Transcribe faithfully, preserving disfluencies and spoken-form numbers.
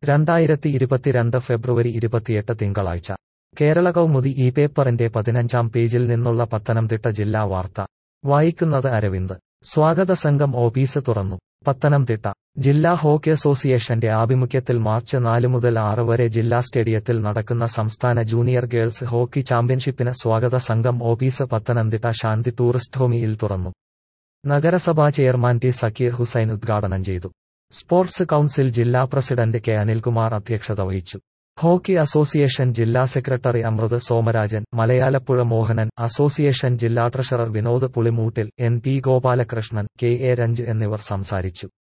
രണ്ടായിരത്തി ഇരുപത്തിരണ്ട് ഫെബ്രുവരി ഇരുപത്തിയെട്ട് തിങ്കളാഴ്ച കേരള കൗമുദി ഈ പേപ്പറിന്റെ പതിനഞ്ചാം പേജിൽ നിന്നുള്ള പത്തനംതിട്ട ജില്ലാ വാർത്ത വായിക്കുന്നത് അരവിന്ദ്. സ്വാഗത സംഘം ഓഫീസ് തുറന്നു. പത്തനംതിട്ട ജില്ലാ ഹോക്കി അസോസിയേഷന്റെ ആഭിമുഖ്യത്തിൽ മാർച്ച് നാല് മുതൽ ആറ് വരെ ജില്ലാ സ്റ്റേഡിയത്തിൽ നടക്കുന്ന സംസ്ഥാന ജൂനിയർ ഗേൾസ് ഹോക്കി ചാമ്പ്യൻഷിപ്പിന് സ്വാഗത സംഘം ഓഫീസ് പത്തനംതിട്ട ശാന്തി ടൂറിസ്റ്റ് ഹോമിയിൽ തുറന്നു. നഗരസഭാ ചെയർമാൻ ടി സക്കീർ ഹുസൈൻ ഉദ്ഘാടനം ചെയ്തു. സ്പോർട്സ് കൗൺസിൽ ജില്ലാ പ്രസിഡന്റ് കെ അനിൽകുമാർ അധ്യക്ഷത വഹിച്ചു. ഹോക്കി അസോസിയേഷൻ ജില്ലാ സെക്രട്ടറി അമൃത് സോമരാജൻ, മലയാലപ്പുഴ മോഹനൻ, അസോസിയേഷൻ ജില്ലാ treasurer Vinod Pulimoottil, N P Gopalakrishnan, K A Ranj എന്നിവർ സംസാരിച്ചു.